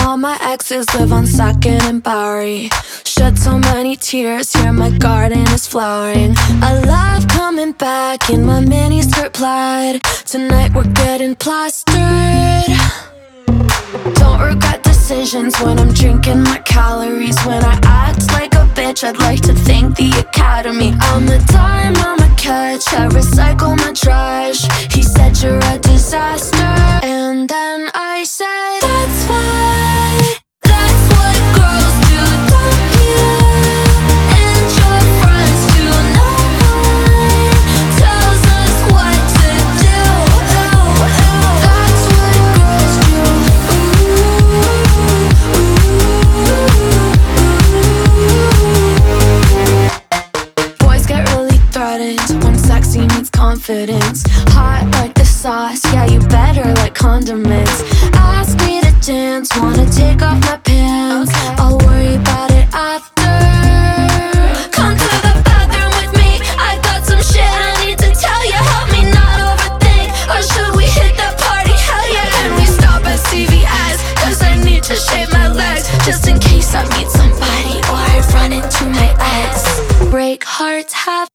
All my exes live on 2nd and Bowery. Shed so many tears, here my garden is flowering. I love coming back in my mini skirt plaid. Tonight we're getting plastered. Don't regret decisions when I'm drinking my calories. When I act like a bitch, I'd like to thank the Academy. I'm a dime, I'm a catch, I recycle my trash. He said you're a disaster, and then I said that's why, that's what girls do, don't you? And your friends do. No one tells us what to do. That's what girls do. Boys get really threatened when sexy meets confidence. Hot like the sauce, yeah, you better like condiments. Ask me to dance, wanna take off my pants. Okay. I'll worry about it after. Come to the bathroom with me, I got some shit I need to tell you. Help me not overthink, or should we hit the party? Hell yeah. Can we stop at CVS, cause I need to shave my legs, just in case I meet somebody or I run into my ex. Break hearts, have